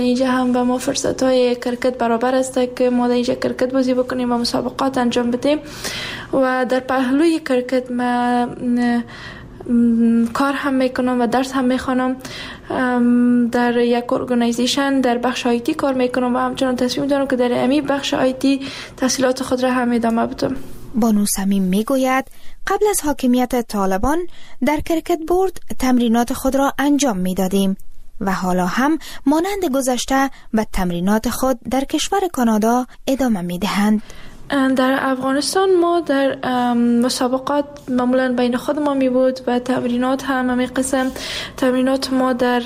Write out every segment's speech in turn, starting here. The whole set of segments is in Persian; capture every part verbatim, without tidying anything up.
اینجا هم به ما فرصت های کرکت برابر است که ما در اینجا کرکت بازی بکنیم و مسابقات انجام بدیم و در پهلوی کرکت ما کار هم میکنم و درس هم میخوانم. در یک ارگانیزیشن در بخش آیتی کار میکنم و همچنان تصمیم دارم که در امی بخش آیتی تحصیلات خود را هم ادامه بدم. بانو صمیم میگوید قبل از حاکمیت طالبان در کرکت بورد تمرینات خود را انجام میدادیم و حالا هم مانند گذشته به تمرینات خود در کشور کانادا ادامه میدهند. در افغانستان ما در مسابقات معمولا بین خود ما می بود و تمرینات هم همین قسم تمرینات ما در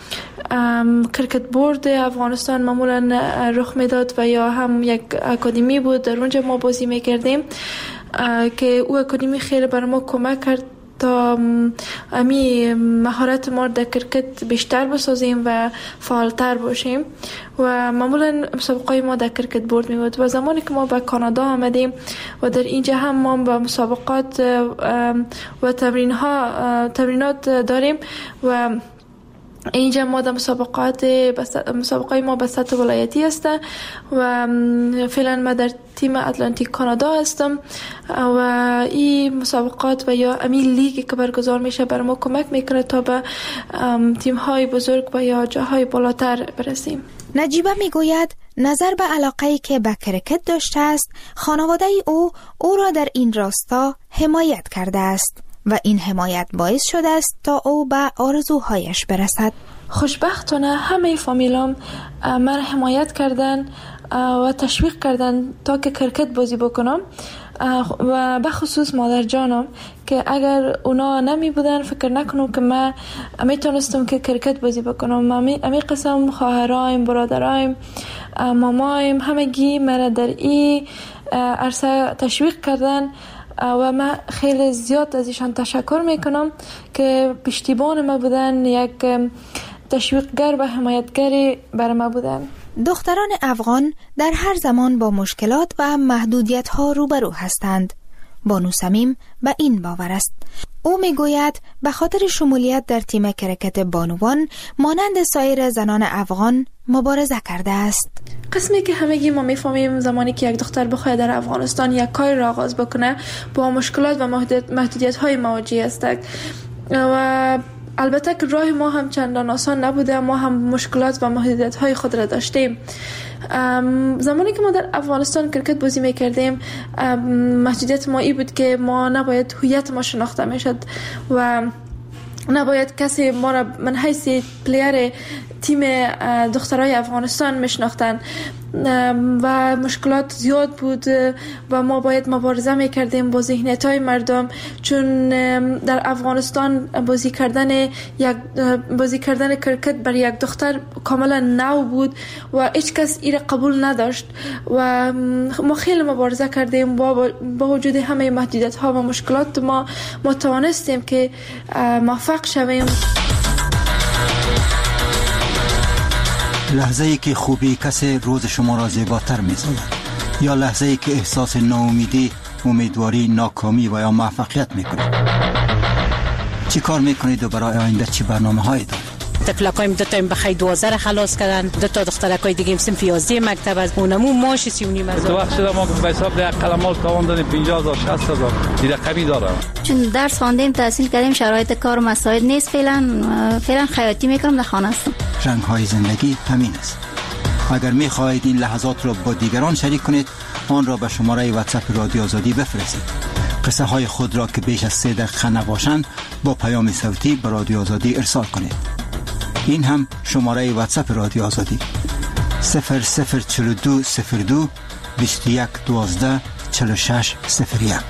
کرکت بورد افغانستان معمولا رخ میداد و یا هم یک اکادمی بود در اونجا ما بازی می کردیم که او اکادمی خیلی بر ما کمک کرد تا امی مهارت ما در کرکت بیشتر بسازیم و فعالتر باشیم و معمولا مسابقات ما در کرکت بورد می بود و زمانی که ما به کانادا آمدیم و در اینجا هم ما به مسابقات و تمرین ها تمرینات داریم و اینجا ما در مسابقات مسابقه ما به سطح ولایتی است و فعلا ما در تیم اتلانتیک کانادا هستم و این مسابقات و یا امی لیگی که برگزار میشه بر ما کمک میکنه تا به تیم های بزرگ و یا جاهای بالاتر برسیم. نجیبه میگوید نظر به علاقه‌ای که به کرکت داشته است خانواده او او را در این راستا حمایت کرده است و این حمایت باعث شده است تا او به آرزوهایش برسد. خوشبختانه همه فامیلام من حمایت کردن و تشویق کردن تا که کرکت بازی بکنم و به خصوص مادر جانم که اگر اونا نمی بودن فکر نکنم که من میتونستم که کرکت بازی بکنم. امی قسم خواهرایم، برادرایم، مامایم همگی مرا در این عرصه تشویق کردن و من خیلی زیاد از ایشان تشکر میکنم که پشتیبان ما بودن، یک تشویقگر و حمایتگری بر ما بودن. دختران افغان در هر زمان با مشکلات و محدودیت ها روبرو هستند. بانو صمیم به این باور است. او میگوید به خاطر شمولیت در تیم کرکت بانوان مانند سایر زنان افغان مبارزه کرده است. قسمی که همگی ما میفهمیم زمانی که یک دختر بخواد در افغانستان یک کار را آغاز بکنه با مشکلات و محدودیت های مواجه است و البته که راه ما هم چندان آسان نبوده، ما هم مشکلات و محدودیت های خود را داشتیم. زمانی که ما در افغانستان کرکت بازی میکردیم محدودیت ما ای بود که ما نباید هویت ما شناخته میشد و نباید کسی ما را من حیث پلیر تیم دخترای افغانستان میشناختن و مشکلات زیاد بود و ما باید مبارزه میکردیم با ذهنیت‌های مردم، چون در افغانستان بازی کردن یک بازی کردن کرکت بر یک دختر کاملا نو بود و هیچ کس این قبول نداشت و ما خیلی مبارزه کردیم با با وجود همه محدودیت‌ها و مشکلات ما ما توانستیم که موفق شویم. لحظه ای که خوبی کسی روز شما را زیباتر می سازد یا لحظه ای که احساس ناامیدی، امیدواری، ناکامی و یا موفقیت می کنید. چی کار می کنید و برای آینده چی برنامه هایی دارید؟ تفلکایم دو تا بخیر دوازده خلاص کردن، دو تا دخترکای دیگه صنف یازده مکتب از اونمو ماش سی و نیم هزار. تو وقت شده ما به حساب ده قلمال تواندن پنجاه هزار شصت هزار این رقمی داره. چون درس خواندیم تحصیل کردیم شرایط کار مساعد نیست، فعلا فعلا خیاطی میکنم در خانه هستم. رنگ های زندگی همین است. اگر می خواهید این لحظات را با دیگران شریک کنید آن را به شماره واتساپ رادیو آزادی بفرستید. قصه های خود را که بیش از سه دقیقه نباشند با پیام صوتی به رادیو آزادی ارسال کنید. این هم شماره واتساپ رادیو آزادی صفر صفر چهل و دو صفر دو بیست و یک دوازده چهل و شش صفر یک.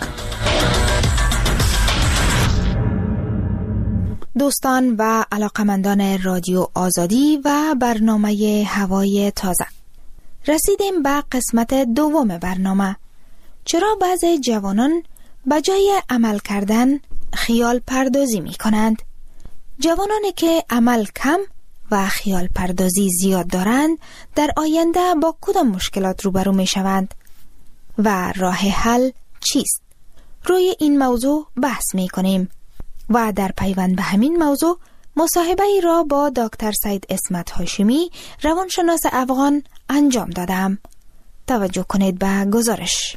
دوستان و علاقمندان رادیو آزادی و برنامه هوای تازه، رسیدیم به قسمت دوم برنامه. چرا بعضی جوانان به جای عمل کردن خیال پردازی می کنند؟ جوانانی که عمل کم و خیال پردازی زیاد دارند در آینده با کدام مشکلات روبرو می شوند و راه حل چیست؟ روی این موضوع بحث می کنیم و در پیوند به همین موضوع مصاحبه ای را با دکتر سید اسمت هاشمی روانشناس افغان انجام دادم. توجه کنید به گزارش.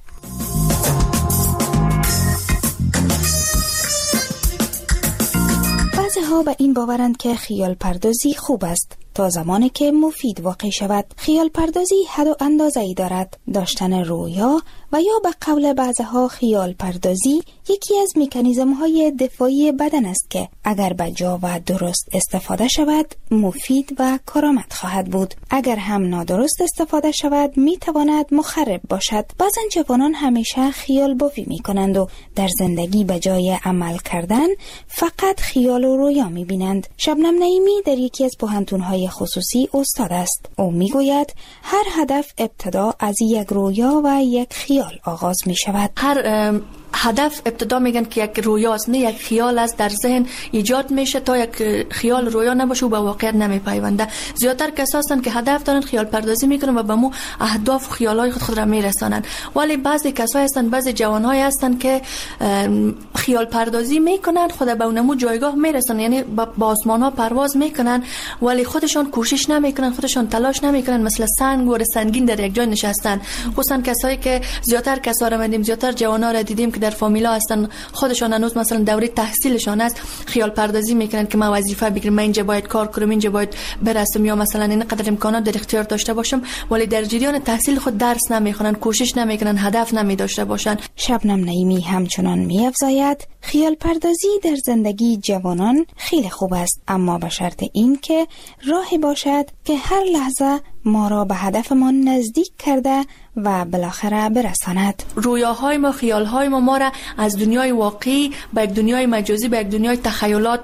بعضی ها به این باورند که خیال پردازی خوب است تا زمانی که مفید واقع شود. خیال پردازی حد و اندازه‌ای دارد. داشتن رویا و یا به قول بعضها خیال پردازی یکی از مکانیزم‌های دفاعی بدن است که اگر به جا و درست استفاده شود مفید و کارآمد خواهد بود. اگر هم نادرست استفاده شود میتواند مخرب باشد. بعضا جوانان همیشه خیال بافی میکنند و در زندگی به جای عمل کردن فقط خیال و رویا میبینند. شبنم نعیمی در یکی از پوهنتون‌های خصوصی استاد است. او میگوید هر هدف ابتدا از یک رویا و یک خیال آغاز می شود. هر هدف ابتدا میگن که یک رویاست، نه یک خیال است در ذهن ایجاد میشه. تا یک خیال رویا نباشه و به واقعیت نمیپیونده. زیادتر کسایی هستند که هدف دارن خیال پردازی میکنن و به مو اهداف و خیالای خود خود را میرسانن. ولی بعضی کسایی هستند، بعضی جوانهایی هستند که خیال پردازی میکنن، خود به اونمو جایگاه میرسن، یعنی با آسمان ها پرواز میکنن ولی خودشان کوشش نمیکنن، خودشان تلاش نمیکنن، مثل سنگ و سنگین در یک جای نشستن. خصوصا کسایی که زیادتر کسا را دیدیم، زیادتر جوانا را دیدیم که در فامیلا هستن، خودشان هنوز مثلا دوره تحصیلشان است، خیال پردازی میکنن که من وظیفه بگیرم، من اینجا باید کار کنم، اینجا باید برسم، یا مثلا اینقدر امکانات در اختیار داشته باشم، ولی در جریان تحصیل خود درس نمیخونن، کوشش نمیکنن، هدف نمی داشته باشن. شبنم نعیمی همچنان می‌افزاید خیال پردازی در زندگی جوانان خیلی خوب است، اما به شرط این که راهی باشد که هر لحظه ما را به هدفمان نزدیک کرده و بالاخره برساند. رویاهای ما، خیالهای ما ما را از دنیای واقعی به یک دنیای مجازی، به یک دنیای تخیلات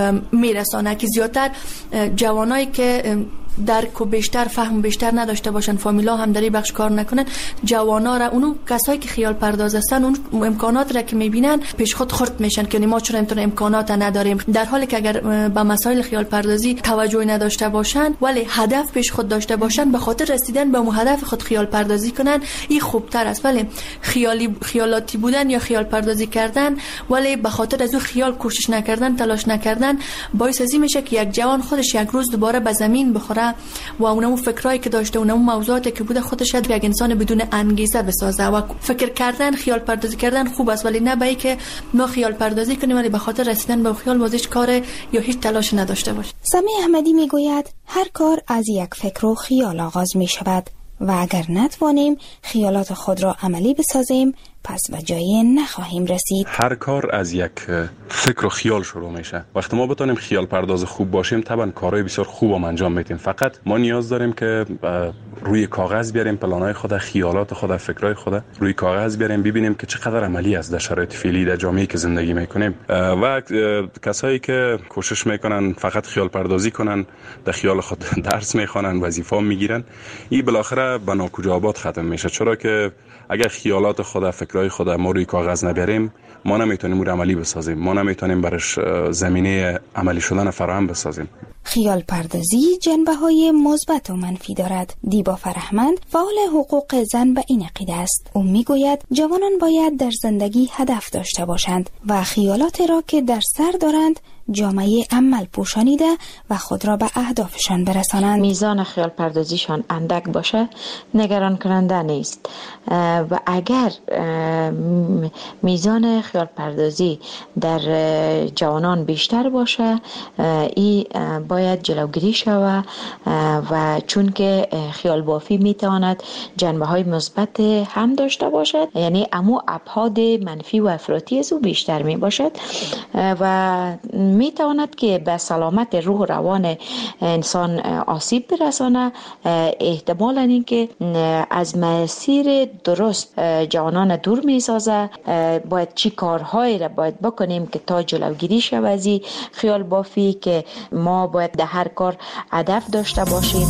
میرسانه که زیادتر جوانایی که درک و بیشتر فهم بیشتر نداشته باشن، فامیلا هم در این بخش کار نکنن، جوانا را، اونو کسایی که خیال پرداز هستن، اون امکانات را که میبینن پیش خود خرد میشن که ما چرا امتون امکانات نداریم، در حالی که اگر به مسائل خیال پردازی توجه نداشته باشن ولی هدف پیش خود داشته باشن، به خاطر رسیدن به اون هدف خود خیال پردازی کنن، این خوبتر است. ولی خیالی خیالاتی بودن یا خیال پردازی کردن ولی به خاطر از اون خیال کوشش نکردن، تلاش نکردن، باعث ازی میشه که یک جوان خودش یک روز دوباره به زمین بخوره و اونمو فکرایی که داشته، اونمو موضوعاتی که بوده خودش یک انسان بدون انگیزه بسازه. و فکر کردن، خیال پردازی کردن خوب است، ولی نه به اینکه ما خیال پردازی کنیم ولی به خاطر رسیدن به خیال واسه کار یا هیچ تلاش نداشته باشیم. سمی احمدی میگوید هر کار از یک فکر و خیال آغاز می شود و اگر نتوانیم خیالات خود را عملی بسازیم پس به جایی نخواهیم رسید. هر کار از یک فکر و خیال شروع میشه. وقتی ما بتونیم خیال پرداز خوب باشیم طبعا کارهای بسیار خوب هم انجام میدیم. فقط ما نیاز داریم که روی کاغذ بیاریم پلانهای خود، خیالات خود، فکرهای خود روی کاغذ بیاریم، ببینیم که چقدر عملی است در شرایط فعلی در جامعه‌ای که زندگی میکنیم. و کسایی که کوشش میکنن فقط خیال پردازی کنن، در خیال خود درس میخوانن، وظیفه میگیرن، این بالاخره به ناکجا آباد ختم میشه. چرا که اگر خیالات خود، فکرهای خود ما روی کاغذ نبریم، ما نمیتونیم اون عملی بسازیم، ما نمیتونیم برش زمینه عملی شدن فراهم بسازیم. خیال پردازی جنبه‌های مثبت و منفی دارد. دیبا فرهمند فعال حقوق زن به این عقیده است. او میگوید جوانان باید در زندگی هدف داشته باشند و خیالات را که در سر دارند جامعه عمل پوشانیده و خود را به اهدافشان برسانند. میزان خیال پردازیشان اندک باشه نگران کننده نیست و اگر میزان خیال پردازی در جوانان بیشتر باشه این باید جلوگیری شود و چون که خیال بافی میتواند جنبه های مثبت هم داشته باشد، یعنی امو ابعاد منفی و افراطی از او بیشتر می باشد و می تواند که به سلامت روح و روان انسان آسیب برسانه. احتمالاً این که از مسیر درست جوانان دور می سازه. باید چی کارهایی را باید بکنیم که تا جلوگیری شود از خیال بافی، که ما باید در هر کار هدف داشته باشیم.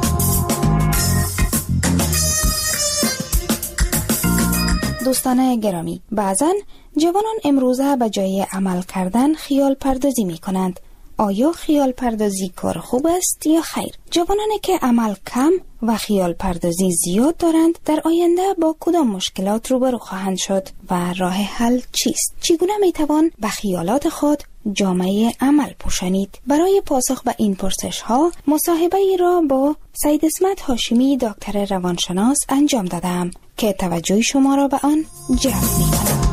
دوستان گرامی، بعضن جوانان امروزه به جای عمل کردن خیال پردازی می کنند. آیا خیال پردازی کار خوب است یا خیر؟ جوانانی که عمل کم و خیال پردازی زیاد دارند در آینده با کدام مشکلات روبرو خواهند شد و راه حل چیست؟ چگونه می توان به خیالات خود جامعه عمل پوشانید؟ برای پاسخ به این پرسش ها مصاحبه ای را با سید اسمت هاشمی دکتر روانشناس انجام دادم که توجه شما را به آن جلب می‌کند.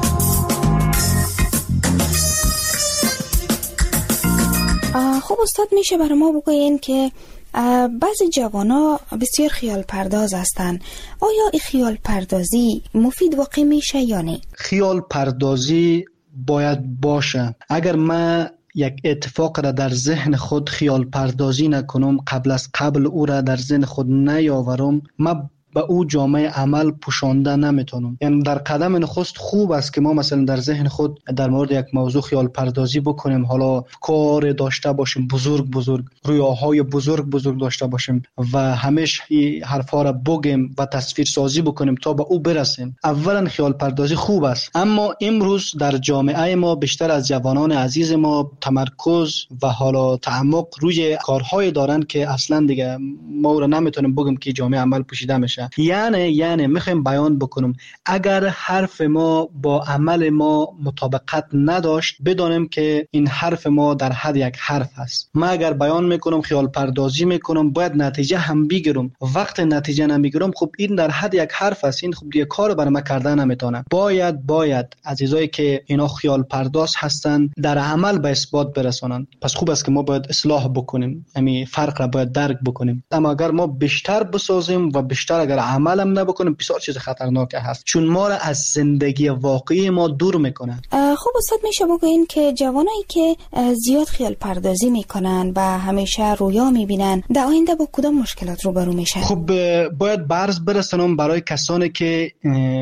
خب استاد، میشه برای ما بگوین که بعضی جوانا بسیار خیال پرداز هستند. آیا این خیال پردازی مفید واقع میشه یا نه؟ خیال پردازی باید باشه. اگر من یک اتفاق را در ذهن خود خیال پردازی نکنم، قبل از قبل او را در ذهن خود نیاورم، من به او جامعه عمل پوشانده نمیتونم. یعنی در قدم نخست خوب است که ما مثلا در ذهن خود در مورد یک موضوع خیال پردازی بکنیم، حالا کار داشته باشیم بزرگ بزرگ، رویاهای بزرگ بزرگ داشته باشیم و همیشه این حرفا را بگیم و تصویر سازی بکنیم تا به او برسیم. اولا خیال پردازی خوب است، اما امروز در جامعه ما بیشتر از جوانان عزیز ما تمرکز و حالا تعمق روی کارهای دارن که اصلا دیگه ما را نمیتونیم بگیم که جامعه عمل پوشیده میشه. یعنی یعنی میخوایم بیان بکنم اگر حرف ما با عمل ما مطابقت نداشت، بدانیم که این حرف ما در حد یک حرف است. من اگر بیان میکنم خیال پردازی میکنم، باید نتیجه هم بگیرم. وقت نتیجه نمیگیرم، خب این در حد یک حرف است، این خب دیگه کار برای من کردن نمیتونه. باید باید عزیزایی که اینا خیال پرداز هستن در عمل به اثبات برسونن. پس خوب است که ما باید اصلاح بکنیم، یعنی فرق را باید درک بکنیم. اما اگر ما بیشتر بسازیم و بیشتر اگر عملم نبکنیم، بسیار چیز خطرناک هست، چون ما را از زندگی واقعی ما دور میکنه. خب استاد، میشه بگوین که جوانایی که زیاد خیال پردازی میکنن و همیشه رویا میبینن در آینده با کدام مشکلات روبرو میشن؟ خب باید برز برسونم برای کسانی که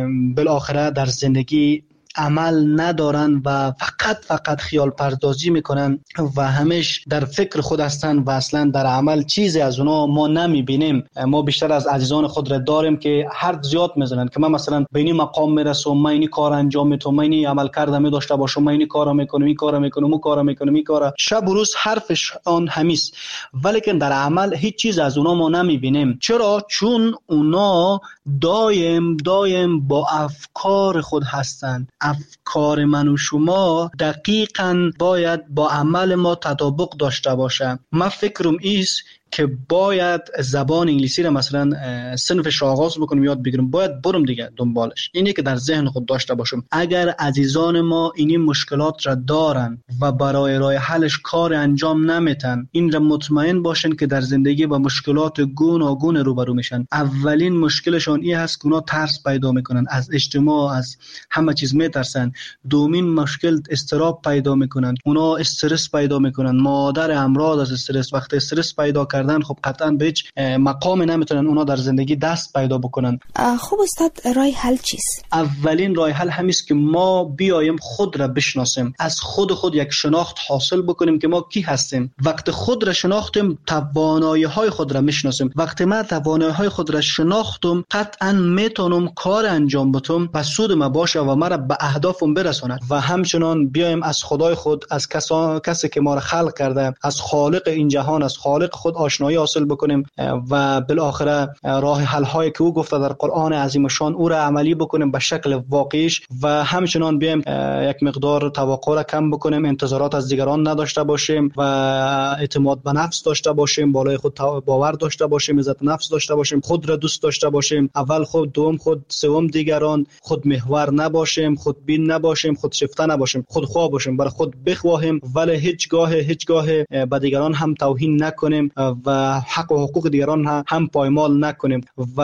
بالاخره در زندگی عمل ندارن و فقط فقط خیال پردازی میکنن و همیش در فکر خود هستن و اصلا در عمل چیزی از اونا ما نمیبینیم. ما بیشتر از عزیزان خود را داریم که حرف زیاد میزنن که من مثلا به این مقام میرسم، من این کار انجام میدم، من این عمل کردم داشته باشم، من این کارا میکنم، این کارا میکنم، اون کارا میکنم، این کارا، شب و روز حرفش آن همیست، ولی که در عمل هیچ چیز از اونا ما نمیبینیم. چرا؟ چون اونا دایم دایم با افکار خود هستن. افکار من و شما دقیقاً باید با عمل ما تطابق داشته باشه. من فکرم ایست که باید زبان انگلیسی را مثلا صنفش را آغاز بکنم، یاد بگیرم، باید برم دیگه دنبالش. اینی که در ذهن خود داشته باشم. اگر عزیزان ما این مشکلات را دارن و برای راه حلش کار انجام نمیتن، این را مطمئن باشن که در زندگی با مشکلات گوناگون روبرو میشن. اولین مشکلشون این هست که اونا ترس پیدا میکنن، از اجتماع، از همه چیز میترسن. دومین مشکل استراب پیدا میکنن، اونا استرس پیدا میکنن. مادر امراض از استرس، وقتی استرس پیدا کردن، خب قطعا به هیچ مقام نمیتونن اونا در زندگی دست پیدا بکنن. خب استاد، راه حل چیست؟ اولین راه حل همیست که ما بیایم خود را بشناسیم، از خود خود یک شناخت حاصل بکنیم که ما کی هستیم. وقت خود را شناختیم، توانایی های خود را میشناسیم. وقتی من توانایی های خود را شناختم، قطعا میتونم کار انجام بدم و سود ما باشه و مرا به اهدافم برساند. و همچنان بیایم از خدای خود، از کسان کسی که ما را خلق کرده، از خالق این جهان، از خالق خود آشنایی حاصل بکنیم و بالاخره راه حل هایی که او گفته در قرآن عظیم شان او را عملی بکنیم به شکل واقعیش. و همچنان بیایم یک مقدار توقع را کم بکنیم، انتظارات از دیگران نداشته باشیم و اعتماد به نفس داشته باشیم، بالای خود باور داشته باشیم، عزت نفس داشته باشیم، خود را دوست داشته باشیم، اول خود، دوم خود، سوم دیگران، خود محور نباشیم، خود بین نباشیم، خود شیفته نباشیم، خود خواه باشیم، برای خود بخواهیم ولی هیچگاه هیچگاه به دیگران هم توهین نکنیم و حق و حقوق دیگران هم پایمال نکنیم.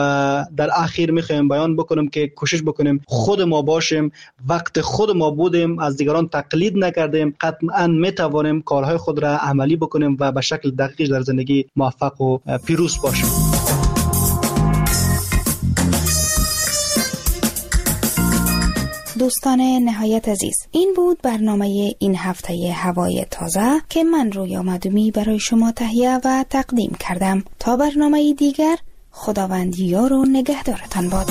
و در اخیر میخوایم بیان بکنم که کوشش بکنیم خود ما باشیم. وقت خود ما بودیم، از دیگران تقلید نکردیم، قطعا میتوانیم کارهای خود را عملی بکنیم و به شکل دقیق در زندگی موفق و پیروز باشیم. دوستان نهایت عزیز، این بود برنامه این هفته هوای تازه که من رویا مدومی برای شما تهیه و تقدیم کردم. تا برنامه دیگر، خداوند یار و نگهدارتان باد.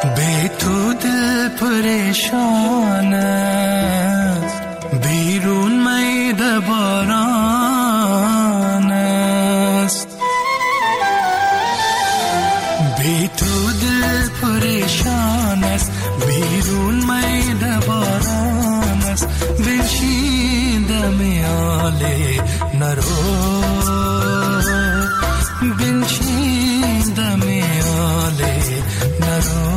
بی تو دل پریشان است، بیرون میده باران است. بی تو دل پریشان است، بیرون میده باران است. بنشینده میاله نرو، بنشینده میاله نرو.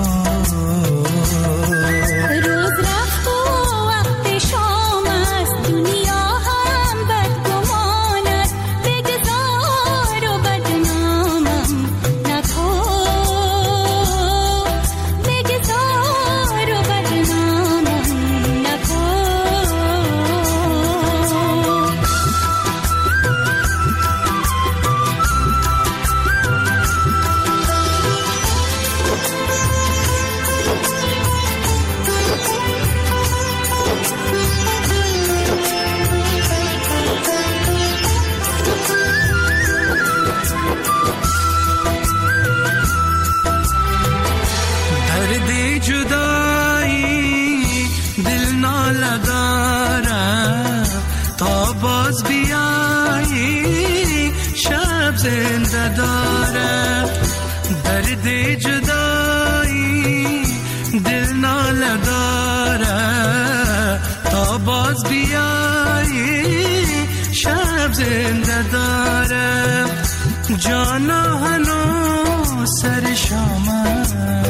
زنده داره درد جدایی، دل ناله داره تا باز بیایی. شب زنده داره جانا هنو سر شامه،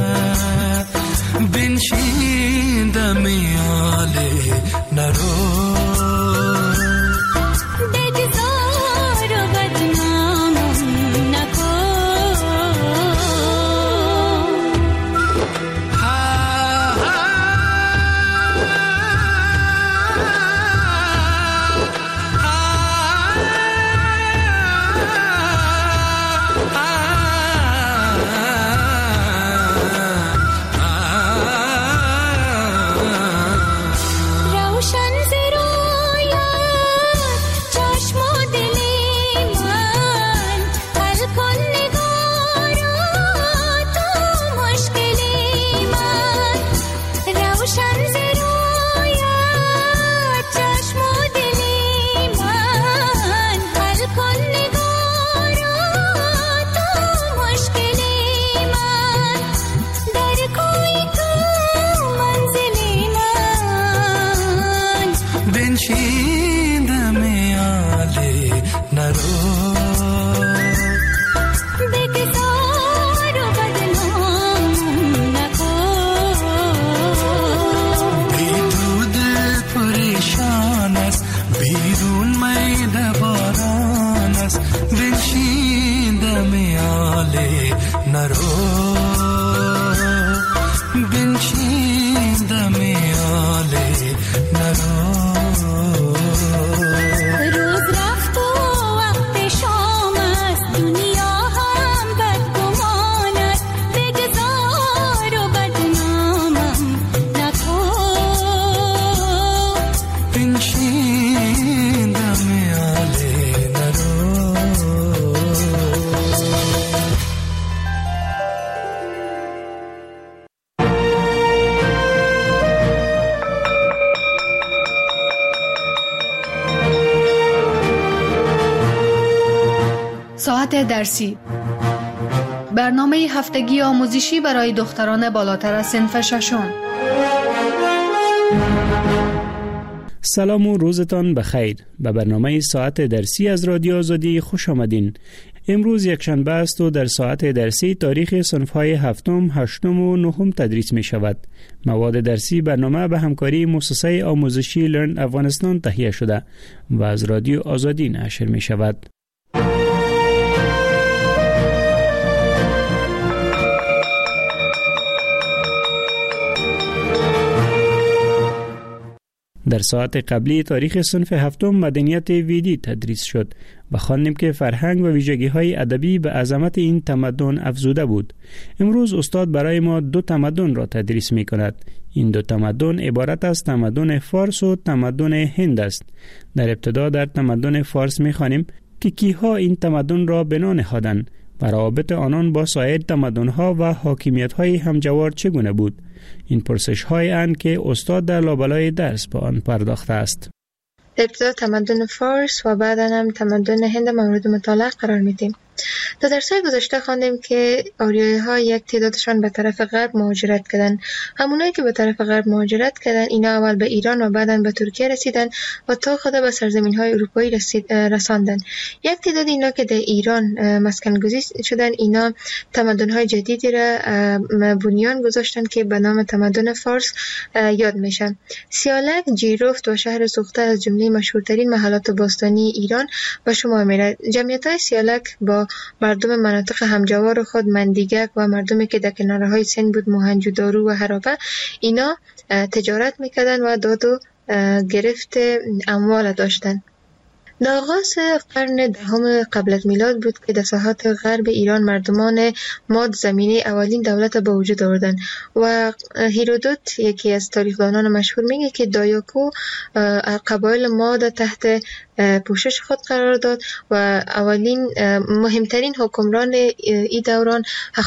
بنشین دمیاله نرو. ساعت درسی، برنامه هفتگی آموزشی برای دختران بالاتر از صنف ششم. سلام و روزتان بخیر. به برنامه ساعت درسی از رادیو آزادی خوش آمدین. امروز یک شنبه است و در ساعت درسی تاریخ صنف‌های هفتم، هشتم و نهم تدریس می شود. مواد درسی برنامه به همکاری مؤسسه آموزشی لرن افغانستان تهیه شده و از رادیو آزادی نشر می شود. در ساعت قبلی تاریخ صنف هفتم مدنیت ویدی تدریس شد و خواندیم که فرهنگ و ویژگی‌های ادبی به عظمت این تمدن افزوده بود. امروز استاد برای ما دو تمدن را تدریس می‌کند. این دو تمدن عبارت از تمدن فارس و تمدن هند است. در ابتدا در تمدن فارس می‌خوانیم که کیها این تمدن را بنا نهادند و روابط آنان با سایر تمدن‌ها و حاکمیت‌های همجوار چگونه بود؟ این پرسش‌های اند که استاد در لابلای درس به آن پرداخته است. ابتدا تمدن فارس و بعدا هم تمدن هند مورد مطالعه قرار میدیم. در درس‌های گذشته خواندیم که آریایی ها یک تعدادشان به طرف غرب مهاجرت کردند. همونایی که به طرف غرب مهاجرت کردند اینا اول به ایران و بعدا به ترکیه رسیدند و تا خود به سرزمین‌های اروپایی رسید رساندند. یک تعداد اینا که در ایران مسکن گزین شدند اینا تمدن‌های جدیدی را بنیان گذاشتند که به نام تمدن فارس یاد میشن. سیالک، جیرفت و شهر سوخته از جمله مشهورترین محلات باستانی ایران به شمار میرد. جمعیت‌های سیالک با مردم مناطق همجوار خود مندیگک و مردمی که در کنارهای سند بود موهنجودارو و هرابه اینا تجارت میکردن و داد و گرفت اموال داشتن. در آغاز قرن دهم قبل از میلاد بود که در ساحات غرب ایران مردمان ماد زمینه اولین دولت به وجود آوردند و هیرودوت یکی از تاریخدانان مشهور میگه که دایاکو قبایل ماد تحت پوشش خود قرار داد و اولین مهمترین حکمران این دوران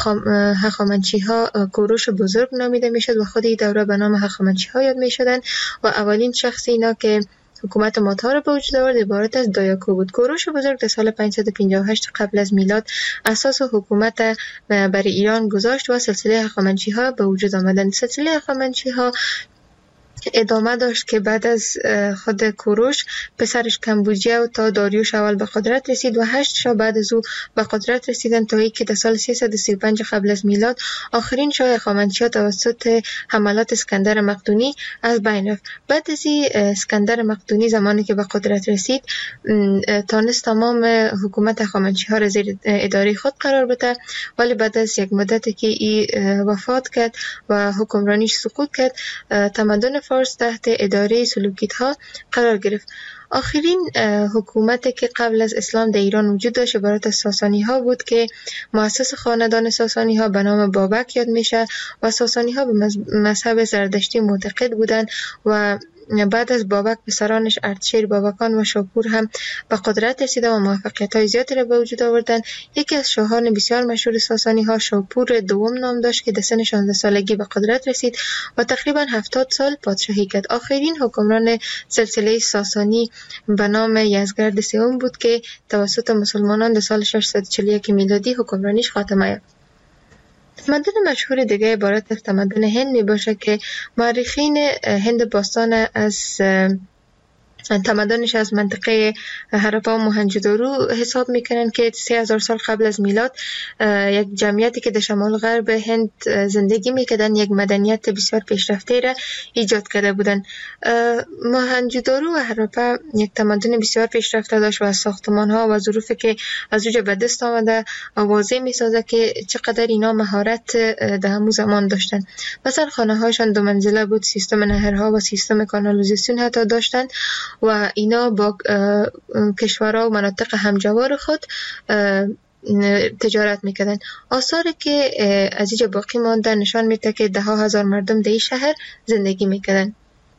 هخامنشی ها کوروش بزرگ نامیده میشد و خود این دوره به نام هخامنشی ها یاد میشدند و اولین شخص اینا که حکومت مادها را به وجود آورد عبارت از دایاکو بود. کوروش بزرگ در سال پانصد و پنجاه و هشت قبل از میلاد اساس حکومت برای ایران گذاشت و سلسله هخامنشی ها به وجود آمدند. سلسله هخامنشی ها ادامه داشت که بعد از خود کوروش پسرش کمبوجیه و تا داریوش اول به قدرت رسید و هشت شاه بعد از او به قدرت رسیدند تا اینکه در سال سیصد و سی و پنج قبل از میلاد آخرین شاه هخامنشی‌ها توسط حملات اسکندر مقدونی از بین رفت. بعد از این اسکندر مقدونی زمانی که به قدرت رسید تانست تمام حکومت هخامنشی‌ها را زیر اداره خود قرار بده، ولی بعد از یک مدتی که ای وفات کرد و حکمرانیش سقوط کرد تمدن فارس تحت اداره سلوکیت ها قرار گرفت. آخرین حکومتی که قبل از اسلام در ایران وجود داشت عبارت از ساسانی ها بود که مؤسس خاندان ساسانی ها به نام بابک یاد میشه و ساسانی ها به مذهب زردشتی معتقد بودند و بعد از بابک پسرانش اردشیر، بابکان و شاپور هم به قدرت رسیدند و موفقیت‌های زیادی را به وجود آوردند. یکی از شاهان بسیار مشهور ساسانی ها شاپور دوم نام داشت که در سن شانزده سالگی به قدرت رسید و تقریبا هفتاد سال پادشاهی کرد. آخرین حکمران سلسله ساسانی به نام یزدگرد سوم بود که توسط مسلمانان در سال ششصد و چهل و یک میلادی حکمرانیش خاتمه یافت. تمدن مشهور دیگه عبارت از تمدن هند می باشه که مورخین هند باستان از تمدنش از منطقه هراپا و موهنجودارو حساب میکنن که سه هزار سال قبل از میلاد یک جمعیتی که در شمال غرب هند زندگی میکردن یک مدنیت بسیار پیشرفته را ایجاد کرده بودن. موهنجودارو و هراپا یک تمدن بسیار پیشرفته داشت و از ساختمان ها و ظروفی که از اوج به دست آمده واضح میسازه که چقدر اینا مهارت در همون زمان داشتن. مثلا خانه هاشان دو منزله بود، سیستم نهرها و سیستم کانالیزاسیون حتی داشتن و اینا با کشورها و مناطق همجوار خود تجارت میکردن. آثاری که از اینجا باقی مانده نشان میده که ده ها هزار مردم در این شهر زندگی میکردن.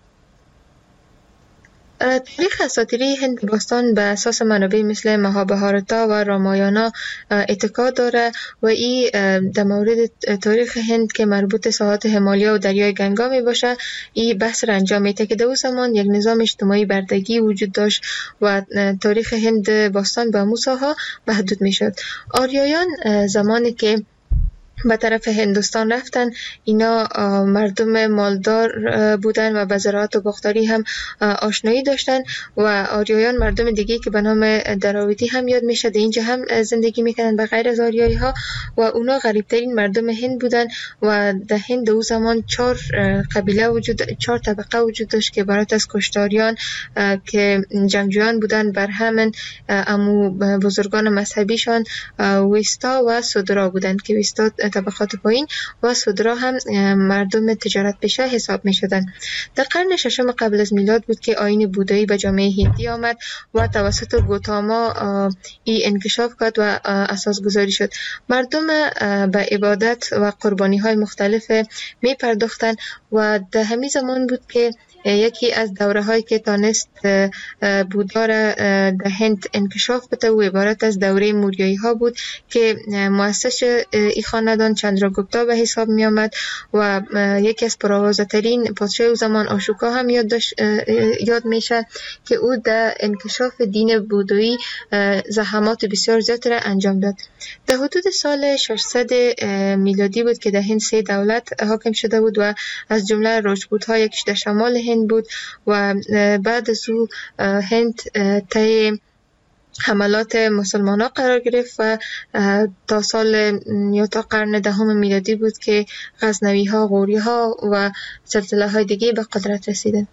تاریخ اساطیری هند باستان به اساس منابع مثل مهابهارتا و رامایانا اتکا داره و این در مورد تاریخ هند که مربوط ساحات همالیا و دریای گنگا می باشه این بحث را انجام میده که در اون زمان یک نظام اجتماعی بردگی وجود داشت و تاریخ هند باستان به همون ساحه محدود میشد. آریایان زمانی که به طرف هندوستان رفتن اینا مردم مالدار بودن و به زراعت و باغداری هم آشنایی داشتن و آریایان مردم دیگه که به نام دراویدی هم یاد میشه در اینجا هم زندگی میکنن به غیر از آریایی ها و اونا غریبترین مردم هند بودن و در هند اون زمان چهار قبیله وجود چهار طبقه وجود داشت که عبارت از کشتاریان که جنگجویان بودن بر همین امو بزرگان مذهبیشان ویستا و سودرا بودن که ویستا طبقات پایین و سودرا هم مردم تجارت پیشه حساب می شدن. در قرن ششم قبل از میلاد بود که آیین بودایی به جامعه هندی آمد و توسط گوتاما ای انکشاف کرد و اساس گذاری شد. مردم به عبادت و قربانی های مختلف می پرداختن و در همین زمان بود که یکی از دوره هایی که تانست بودا را در هند انکشاف بده و عبارت از دوره موریایی ها بود که مؤسس این خاندان چندراگوپتا به حساب می آمد و یکی از پرآوازه ترین پادشاه او زمان آشوکا هم یاد, یاد میشه که او در انکشاف دین بودایی زحمات بسیار زیاد را انجام داد. در حدود سال ششصد میلادی بود که در هند سه دولت حاکم شده بود و از جمله راجپوت ها یکیش در شمال هند بود و بعد از او هند طی حملات مسلمان ها قرار گرفت و تا سال یا تا قرن دهم میلادی بود که غزنوی ها، غوری ها و سلسله های دیگه به قدرت رسیدند.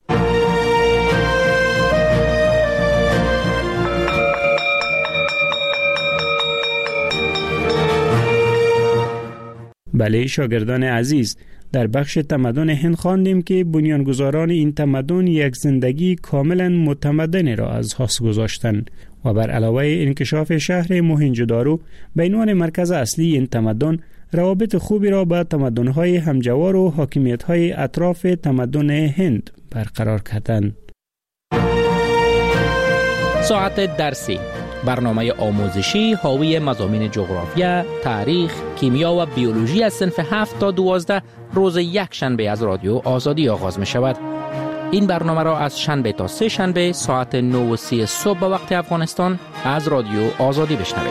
بله شاگردان عزیز، در بخش تمدن هند خواندیم که بنیانگذاران این تمدن یک زندگی کاملا متمدن را از پس گذاشتند و بر علاوه انکشاف شهر موهنجودارو به عنوان مرکز اصلی این تمدن روابط خوبی را با تمدن‌های همجوار و حاکمیت‌های اطراف تمدن هند برقرار کردند. ساعت درسی، برنامه آموزشی حاوی مضامین جغرافیا، تاریخ، کیمیا و بیولوژی از صنف هفت تا دوازده روز یک شنبه از رادیو آزادی آغاز می شود. این برنامه را از شنبه تا سه شنبه ساعت نه و سی صبح به وقت افغانستان از رادیو آزادی بشنوید.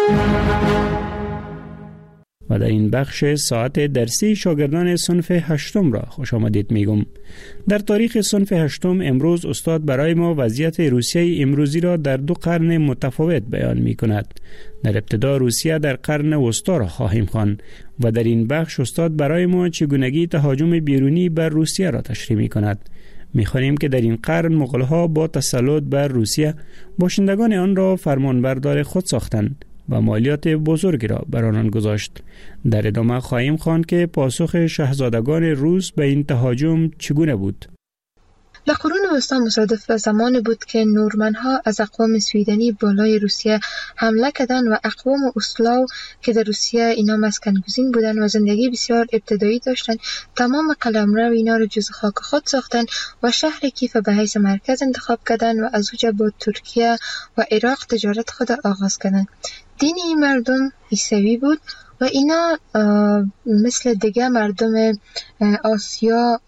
و در این بخش ساعت درسی شاگردان صنف هشتم را خوش آمدید میگم. در تاریخ صنف هشتم امروز استاد برای ما وضعیت روسیه امروزی را در دو قرن متفاوت بیان می کند. در ابتدا روسیه در قرن وسطا را خواهیم خواند و در این بخش استاد برای ما چگونگی تهاجم بیرونی بر روسیه را تشریح می کند. می‌خوانیم که در این قرن مغول‌ها با تسلط بر روسیه باشندگان آن را فرمانبردار خود ساختند و مالیات بزرگی را بر آنان گذاشت. در ادامه خواهیم خواند که پاسخ شاهزادگان روس به این تهاجم چگونه بود. در قرون وسطا مصادف به زمانی بود که نورمن‌ها از اقوام سویدنی بالای روسیه حمله کردند و اقوام اسلاو که در روسیه اینا مسکن‌گزین بودند و زندگی بسیار ابتدایی داشتند، تمام قلمرو اینا را جز خاک خود ساختند و شهر کیف به حیث مرکز انتخاب کردند و از اوجه با ترکیه و عراق تجارت خود آغاز کردند. دین این مردم عیسوی بود و اینا مثل دیگه مردم آسیا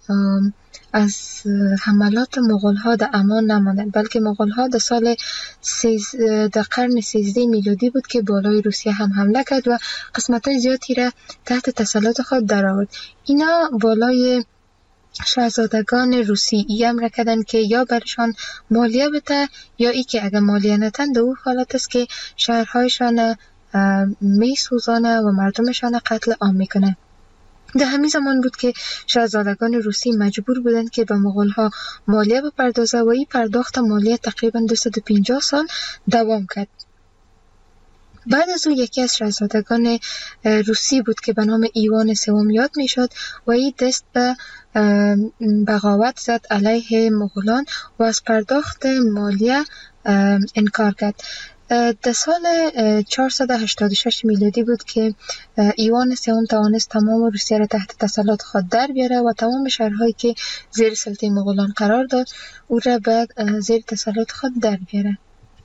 از حملات مغول‌ها در امان نماندند، بلکه مغول‌ها در سال سیز در قرن سیزده میلادی بود که بالای روسیه هم حمله کرد و قسمت‌های زیادی را تحت تسلط خود درآورد. اینا بالای شاهزادگان روسی ای امر کردند که یا برشان مالیه بده یا ای که اگر مالیه ندن در او حالت است که شهرهایشان می سوزانه و مردمشان قتل عام میکنه. در همین زمان بود که شاهزادگان روسی مجبور بودند که به مغول‌ها مالیه بپردازه و این پرداخت مالیه تقریبا دویست و پنجاه سال دوام کرد. بعد از او یکی از شاهزادگان روسی بود که به نام ایوان سوم یاد میشد و این دست به بغاوت زد علیه مغولان و از پرداخت مالیه انکار کرد. در سال چهارصد و هشتاد و شش میلادی بود که ایوان سوم توانست تمام روسیه را تحت تسلط خود در بیاره و تمام شهرهایی که زیر سلطه مغولان قرار داد او را به زیر تسلط خود در بیاره.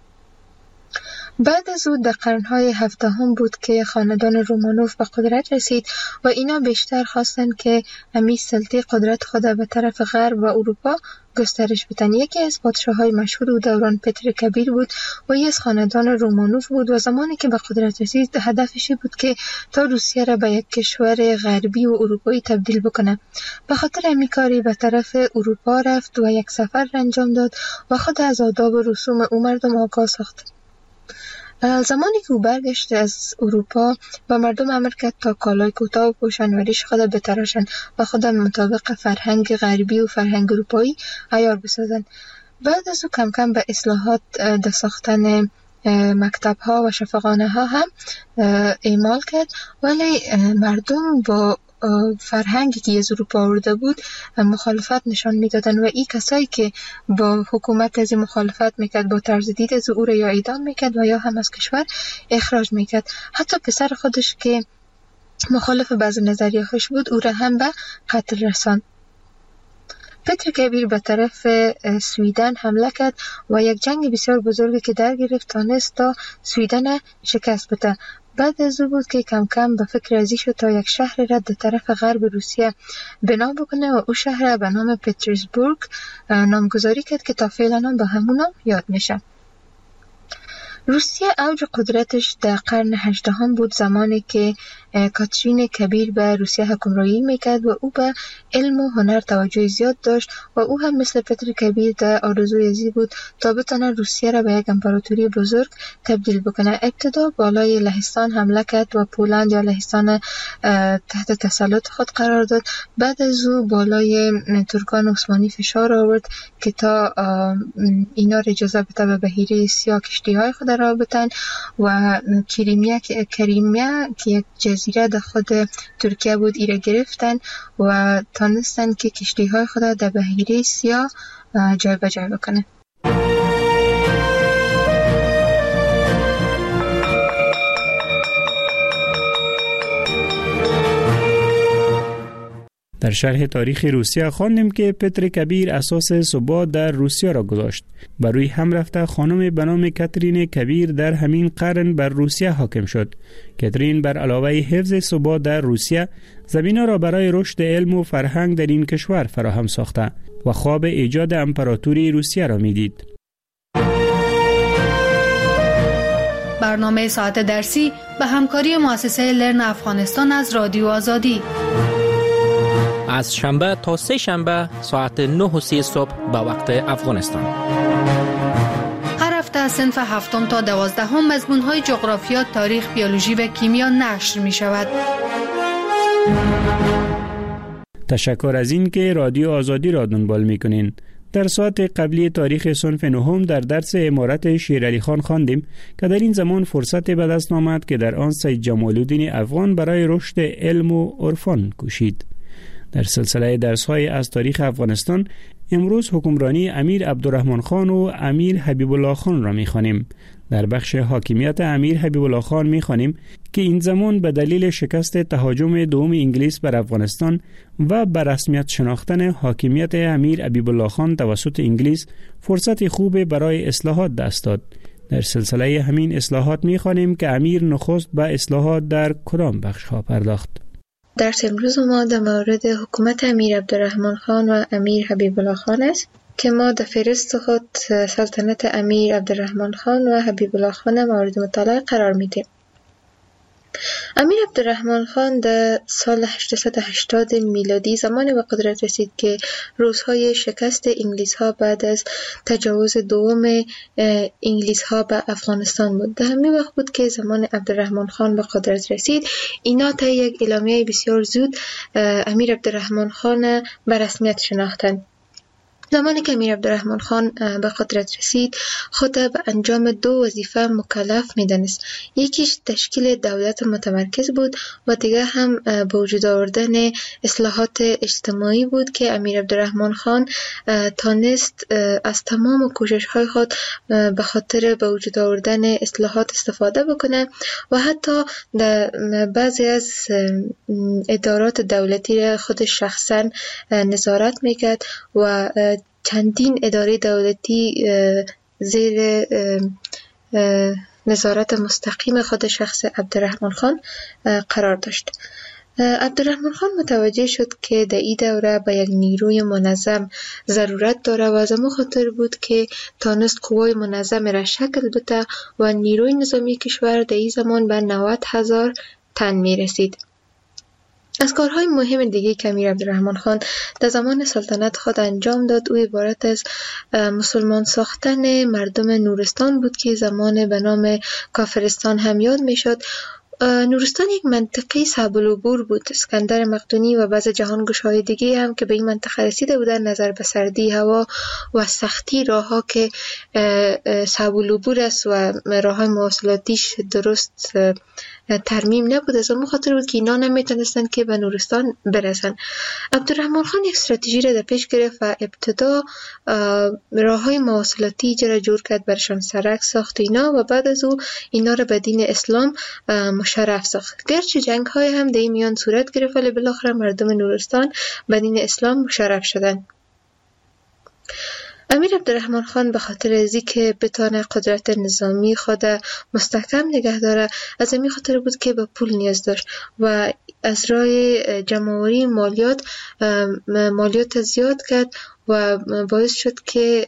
بعد از او در قرنهای هفدهم بود که خاندان رومانوف به قدرت رسید و اینا بیشتر خواستند که امی سلطه قدرت خود به طرف غرب و اروپا گسترش بدن. یکی از پادشاه‌های مشهور او دوران پتر کبیر بود و یکی از خاندان رومانوف بود و زمانی که به قدرت رسید هدفش بود که تا روسیه را به یک کشور غربی و اروپایی تبدیل بکنه. به خاطر همین کاری به طرف اروپا رفت و یک سفر انجام داد و خود از آداب و رسوم او مردم آگاه ساخت. زمانی که او برگشت از اروپا با مردم امر کرد تا کالای کوتاه بپوشند و ریش خود بتراشند و خود مطابق فرهنگ غربی و فرهنگ اروپایی عیار بسازند. بعد از او کم کم به اصلاحات در ساختن مکتب ها و شفاخانه ها هم اعمال کرد، ولی مردم با فرهنگی که از اروپا آورده بود مخالفت نشان میدادن و این کسایی که با حکومت از مخالفت میکرد با طرز دید از او را یا اعدام میکرد و یا هم از کشور اخراج میکرد. حتی پسر خودش که مخالف بعض نظریه‌هاش بود او را هم به قتل رساند. پتر کبیر به طرف سویدن حمله کرد و یک جنگ بسیار بزرگی که در گرفت تانست تا سویدن شکست بده. بعد از او بود که کم کم به فکر ازی شد تا یک شهر را در طرف غرب روسیه بنا بکنه و او شهر به نام پترزبورگ نامگذاری کرد که تا فعلا هم به همون نام یاد میشه. روسیه اوج قدرتش در قرن هجدهم بود، زمانی که کاترین کبیر به روسیه حکمرانی میکرد و او به علم و هنر توجه زیاد داشت و او هم مثل پتر کبیر در آرزوی ازی بود تا بتونه روسیه را به یک امپراتوری بزرگ تبدیل بکنه. ابتدا بالای لهستان حمله کرد و پولند یا لهستان تحت تسلط خود قرار داد. بعد از او بالای ترکان عثمانی فشار آورد که تا اینا را اجازه بده به بحیره سیاه کشتی های خود را بتن و کریمیا کریمیا که یک جزیره در خود ترکیه بود ایره گرفتن و تانستن که کشتی های خود در بحیره سیاه جای به جای بکنه. در شرح تاریخ روسیه خواندیم که پتر کبیر اساس ثبات در روسیه را گذاشت. بر روی هم رفته خانم به نام کاترین کبیر در همین قرن بر روسیه حاکم شد. کاترین بر علاوه حفظ ثبات در روسیه زمینه را برای رشد علم و فرهنگ در این کشور فراهم ساخته و خواب ایجاد امپراتوری روسیه را میدید. برنامه ساعت درسی به همکاری مؤسسه لرن افغانستان از رادیو آزادی از شنبه تا سه شنبه ساعت نه و سی صبح به وقت افغانستان. هر هفته از صنف هفتم تا دوازدهم مضمون‌های جغرافیا، تاریخ، بیولوژی و کیمیا نشر می شود. تشکر از این که رادیو آزادی را دنبال می کنین. در ساعت قبلی تاریخ صنف نهم در درس عمارت شیرعلی خان خواندیم که در این زمان فرصت به دست آمد که در آن سید جمال الدین افغان برای رشد علم و عرفان کوشید. در سلسله درس‌های از تاریخ افغانستان امروز حکمرانی امیر عبدالرحمن خان و امیر حبیب الله خان را می‌خوانیم. در بخش حاکمیت امیر حبیب الله خان می‌خوانیم که این زمان به دلیل شکست تهاجم دوم انگلیس بر افغانستان و به رسمیت شناختن حاکمیت امیر حبیب الله خان توسط انگلیس فرصت خوب برای اصلاحات دست داد. در سلسله همین اصلاحات می‌خوانیم که امیر نخست به اصلاحات در کدام بخش‌ها پرداخت. درس امروز ما در مورد حکومت امیر عبدالرحمن خان و امیر حبیب الله خان است که ما در فهرست خود سلطنت امیر عبدالرحمن خان و حبیب الله خان مورد مطالعه قرار میدیم. امیر عبدالرحمن خان در سال هشتصد و هشتاد میلادی زمانی به قدرت رسید که روزهای شکست انگلیس ها بعد از تجاوز دوم انگلیس ها به افغانستان بود. در همین وقت بود که زمان عبدالرحمن خان به قدرت رسید. اینا تا یک اعلامیه بسیار زود امیر عبدالرحمن خان به رسمیت شناختند. زمانی که امیر عبدالرحمن خان به قدرت رسید خود به انجام دو وظیفه مکلف می‌دانست. یکیش تشکیل دولت متمرکز بود و دیگر هم به وجود آوردن اصلاحات اجتماعی بود که امیر عبدالرحمن خان تانست از تمام کوشش‌های خود به خاطر به وجود آوردن اصلاحات استفاده بکنه و حتی در بعضی از ادارات دولتی را خود شخصا نظارت میکرد و چندین اداره دولتی زیر نظارت مستقیم خود شخص عبدالرحمن خان قرار داشت. عبدالرحمن خان متوجه شد که در این دوره به یک نیروی منظم ضرورت داره و از همون خاطر بود که تانست قوای منظم را شکل بده و نیروی نظامی کشور در این زمان به نود هزار تن می رسید. از کارهای مهم دیگه که امیر عبدالرحمن خان در زمان سلطنت خود انجام داد او عبارت از مسلمان ساختن مردم نورستان بود که زمان به نام کافرستان هم یاد می شد. نورستان یک منطقه صعب العبور بود. اسکندر مقدونی و بعض جهانگشاهای دیگه هم که به این منطقه رسیده بودن نظر به سردی هوا و سختی راه ها که صعب العبور است و راه های مواصلاتیش درست ترمیم نبود، از اون خاطر بود که اینا نمیتونستن که به نورستان برسن. عبدالرحمن خان یک استراتژی را در پیش گرفت و ابتدا راه های مواصلاتی را جور کرد، برشان سرک ساخت اینا و بعد از او اینا را به دین اسلام مشرف ساخت. گرچه جنگ های هم در این میان صورت گرفت ولی بالاخره مردم نورستان به دین اسلام مشرف شدند. امیر عبدالرحمن خان به خاطر از که بتانه قدرت نظامی خود مستحکم نگه داره، از همین خاطر بود که به پول نیاز داشت و از راه جمع‌آوری مالیات مالیات زیاد کرد و باعث شد که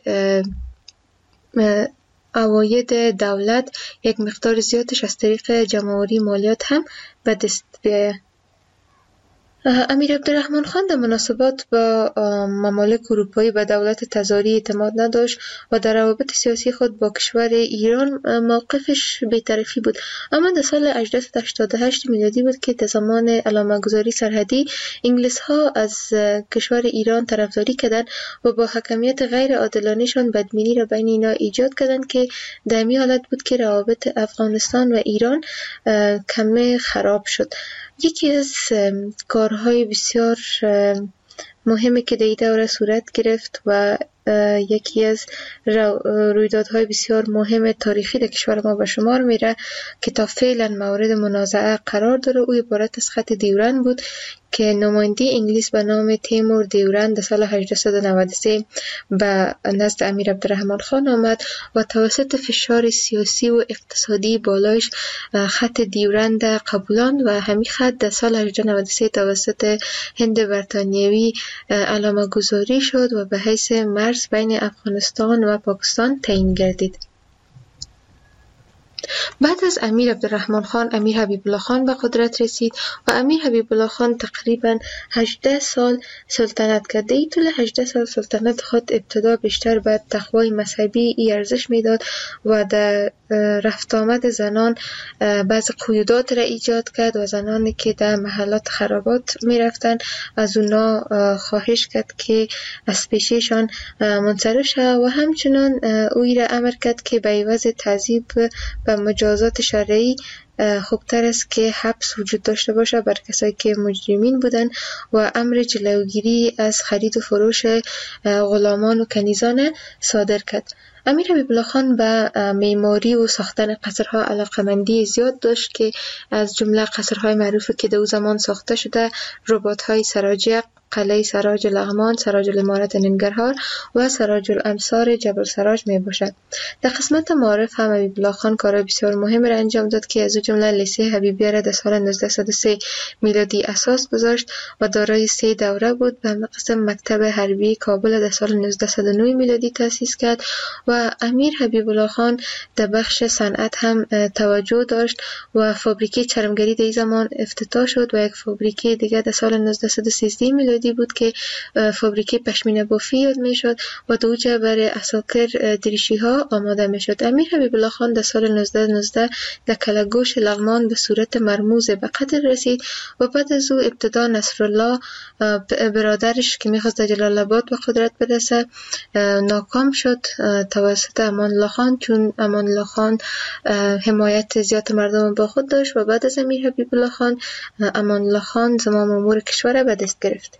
عواید دولت یک مقدار زیادش از طریق جمع‌آوری مالیات هم به دست بیاید. امیر عبدالرحمن خان در مناسبات با ممالک اروپایی به دولت تزاری اعتماد نداشت و در روابط سیاسی خود با کشور ایران موقفش بی‌طرفی بود. اما در سال هجده صد و هشتاد و هشت میلادی بود که در زمان علامه‌گذاری سرحدی انگلیس ها از کشور ایران طرفداری کردند و با حکمیت غیر عادلانه‌شان بدبینی را بین اینا ایجاد کردند که در این حالت بود که روابط افغانستان و ایران کمی خراب شد. یکی از کارهای بسیار مهمی که در این دوره صورت گرفت و یکی از رویدادهای بسیار مهم تاریخی در کشور ما به شمار میره که تا فعلا مورد منازعه قرار داره، او عبارت از خط دیورند بود که نماینده انگلیس به نام تیمور دیورند در سال هجده صد و نود و سه به نزد امیر عبدالرحمن خان آمد و توسط فشار سیاسی و اقتصادی بالایش خط دیورند قبولاند و همین خط در سال هجده صد و نود و سه توسط هند برطانیوی علامه گذاری شد و به حیث مرز بین افغانستان و پاکستان تعیین گردید. بعد از امیر عبدالرحمن خان امیر حبیب الله خان به قدرت رسید و امیر حبیب الله خان تقریبا هجده سال سلطنت کرد. در طول هجده سال سلطنت خود ابتدا بیشتر به تقوای مذهبی ای ارزش میداد و در رفت آمد زنان بعض قیودات را ایجاد کرد و زنانی که در محلات خرابات می رفتن از اونا خواهش کرد که از پیششان منصرف شد و همچنان اوی را امر کرد که به عوض تعذیب و مجازات شرعی خوبتر است که حبس وجود داشته باشه بر کسایی که مجرمین بودن و امر جلوگیری از خرید و فروش غلامان و کنیزان صادر کرد. امیر حبیب الله خان به معماری و ساختن قصرها علاقمندی زیاد داشت که از جمله قصرهای معروفی که در او زمان ساخته شده رباط‌های سراجق، قلعه سراج لغمان، سراج الامارت ننگرهار و سراج الامصار جبل سراج می باشد. در قسمت معارف هم حبیب الله خان کار بسیار مهم را انجام داد که از جمله لیسه حبیبیه را در سال نوزده صد و سه میلادی اساس گذاشت و دارای سه دوره بود. به همین قسم مکتب حربی کابل در سال نوزده صد و نه میلادی تأسیس کرد و امیر حبیب الله خان در بخش صنعت هم توجه داشت و فابریکه چرمگری در زمان افتتاح شد و یک فابریکه دیگر در سال نوزده صد و سیزده میلادی بود که فابریکه پشمینه بافی یاد می شد و دوجه برای عساکر دریشی ها آماده می شد. امیر حبیب الله خان در سال نوزده نوزده در کلگوش لغمان به صورت مرموز به قتل رسید و بعد از او ابتدا نصرالله برادرش که می خواست در جلال آباد به قدرت برسه ناکام شد توسط امان الله خان، چون امان الله خان حمایت زیاد مردم با خود داشت و بعد از امیر حبیب الله خان امان الله خان زمام امور کشور به دست گرفت.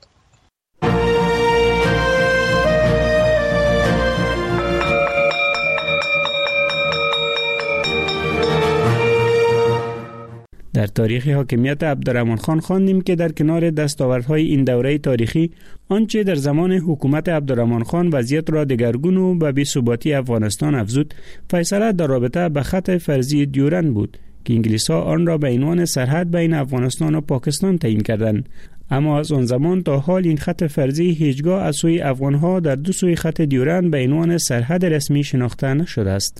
در تاریخ حاکمیت عبدالرحمن خان خواندیم که در کنار دستاوردهای این دوره تاریخی آنچه در زمان حکومت عبدالرحمن خان وضعیت را دگرگون و به بی‌ثباتی افغانستان افزود، فیصله در رابطه به خط فرضی دیورند بود که انگلیس‌ها آن را به عنوان سرحد بین افغانستان و پاکستان تعیین کردند. اما از آن زمان تا حال این خط فرضی هیچگاه از سوی افغان‌ها در دو سوی خط دیورند به عنوان سرحد رسمی شناخته نشده است.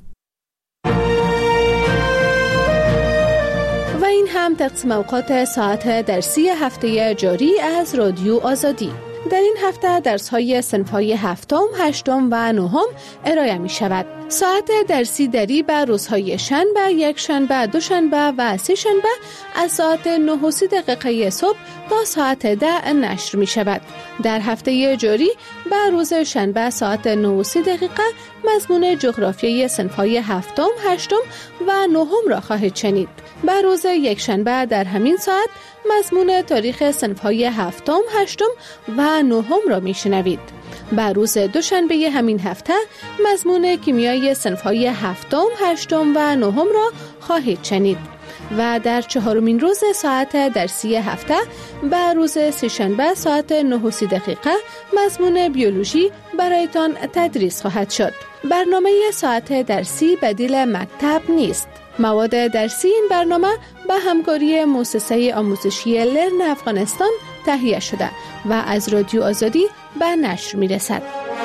هم تقسیم اوقات ساعت درسی هفته جاری از رادیو آزادی. در این هفته درس‌های صنف‌های هفتم، هشتم و نهم ارائه می شود. ساعت درسی دری به روزهای شنبه، یک شنبه، دو شنبه و سه شنبه از ساعت نه و سی دقیقه صبح تا ساعت ده نشر می شود. در هفته جاری به روز شنبه ساعت نه و سی دقیقه مضمون جغرافیای صنف‌های هفتم، هشتم و نهم را خواهید شنید. به روز یک شنبه در همین ساعت مضمون تاریخ صنف‌های هفتم، هشتم و نهم را میشنوید. به روز دوشنبه همین هفته مضمون کیمیای صنف‌های هفتم، هشتم و نهم را خواهید شنید و در چهارمین روز ساعت درسی هفته به روز سه‌شنبه ساعت نه و سی دقیقه مضمون بیولوژی برایتان تدریس خواهد شد. برنامه ساعت درسی بدیل مکتب نیست. مواد درسی این برنامه به همکاری مؤسسه آموزشی لرن افغانستان تهیه شده و از رادیو آزادی به نشر می رسد.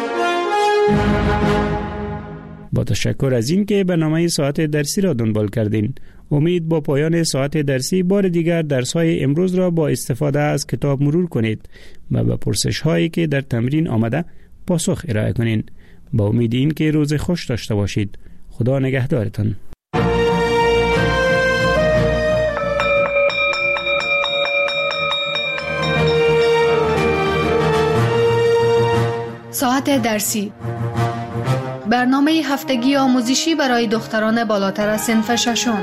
با تشکر از این که برنامه ساعت درسی را دنبال کردین. امید با پایان ساعت درسی بار دیگر درس‌های امروز را با استفاده از کتاب مرور کنید و به پرسش‌هایی که در تمرین آمده پاسخ ارائه کنین. با امید این که روز خوش داشته باشید. خدا نگهدارتان. ساعت درسی، برنامه هفتگی آموزشی برای دختران بالاتر از صنف ششم.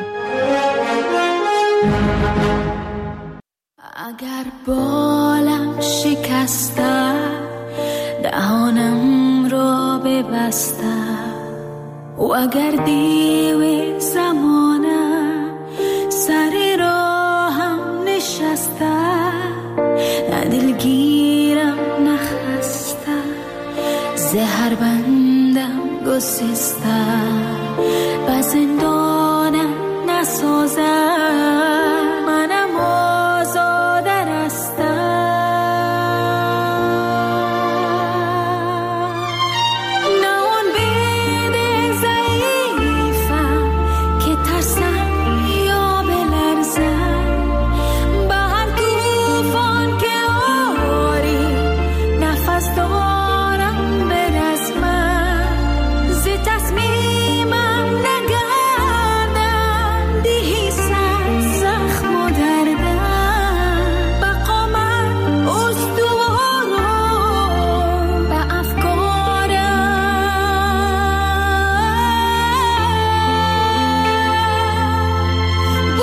اگر بالم شکسته دهانم را ببسته و اگر دیو زمانه سر راهم نشسته نه دلگیرم نخسته زهر بندم گسسته به زندانم نسازه منم آزاده رسته نه اون بده ضعیفم که ترسم یا بلرزم به هر توفان که آری نفس دارم برزمم ز تصمیمم نگردم دیهی سر زخم و دردم بقا من استوارم به افکارم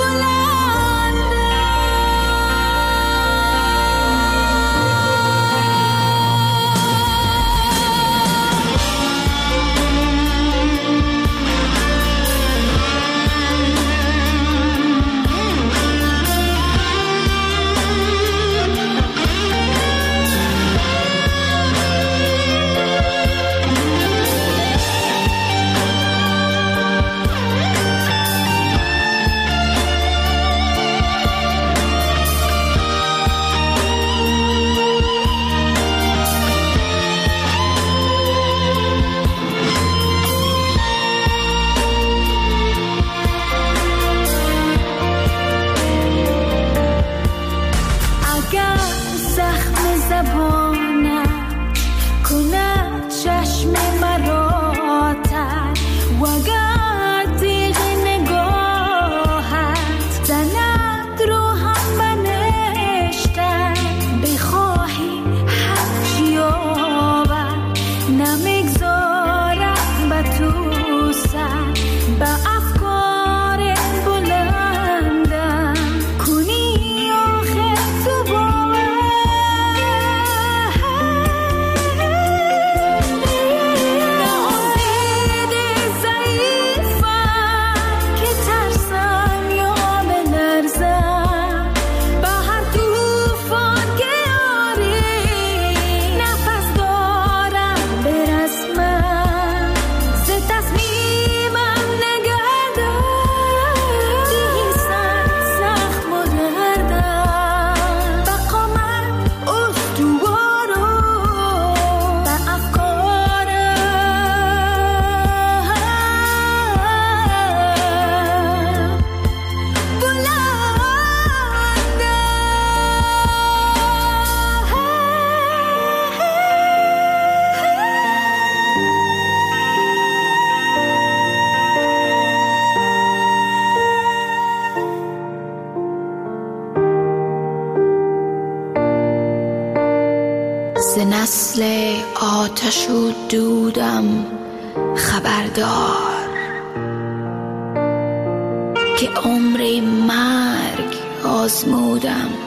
اگر زخم زبانم کند چشم مرا تر و اگر تیغ نگاهت زند رو هم بنشتن بخواهی هر چی آور نمیگذارم به تو سر به افکار بلندم کنی آخر تو باور نه امید ضعیفم که ترسم یا بلرزم به هر توفان که آری نفس دارم برسمم ز تصمیمم نگردم دیهی سر زخم و دردم بقا من استوارم به افکارم ز نسل آتش و دودم خبردار که عمر مرگ آزمودم